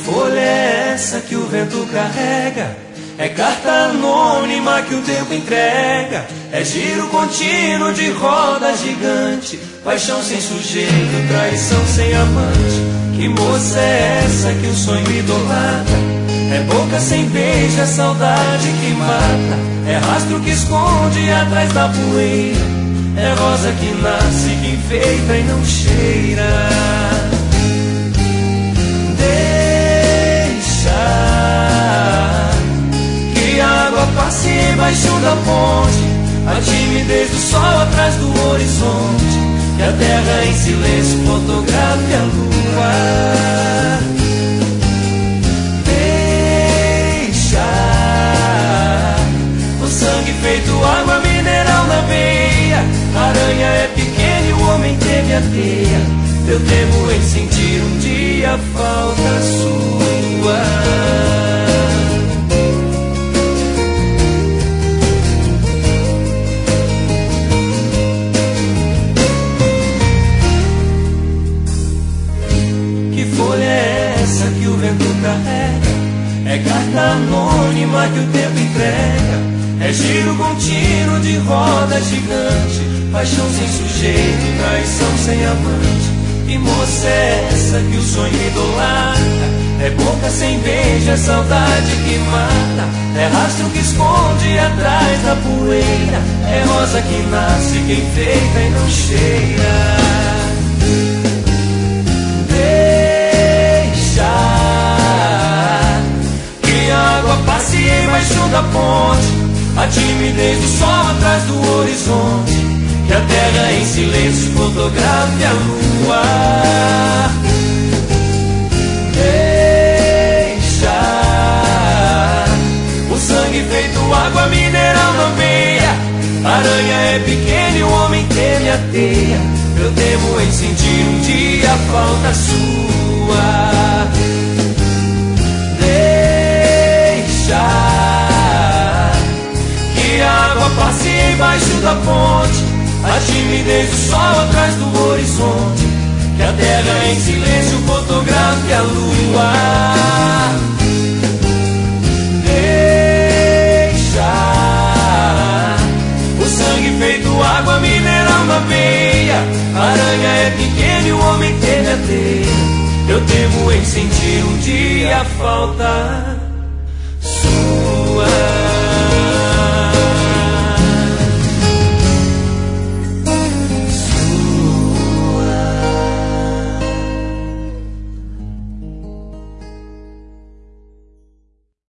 folha é essa que o vento carrega? É carta anônima que o tempo entrega. É giro contínuo de roda gigante. Paixão sem sujeito, traição sem amante. Que moça é essa que o sonho idolatra? É boca sem beijo, é saudade que mata. É rastro que esconde atrás da poeira. É rosa que nasce, que enfeita e não cheira. Passe embaixo da ponte, a timidez do sol atrás do horizonte, que a terra em silêncio fotografe a lua. Deixa o sangue feito água mineral na veia. A aranha é pequena e o homem teme a teia. Eu temo em sentir um dia a falta sua. É carta anônima que o tempo entrega. É giro contínuo de roda gigante. Paixão sem sujeito, traição sem amante. Que moça é essa que o sonho idolatra? É boca sem beijo, é saudade que mata. É rastro que esconde atrás da poeira. É rosa que nasce, que enfeita e não cheira. Passe embaixo da ponte, a timidez do sol atrás do horizonte, que a terra em silêncio fotografe a lua. Deixa o sangue feito água mineral na veia. A aranha é pequena e o homem teme a teia. Eu temo em sentir um dia a falta sua. Que a água passe embaixo da ponte, a timidez do sol atrás do horizonte, que a terra em silêncio fotografe a lua. Deixa o sangue feito água mineral na veia. A aranha é pequena e o homem teme a teia. Eu temo em sentir um dia a falta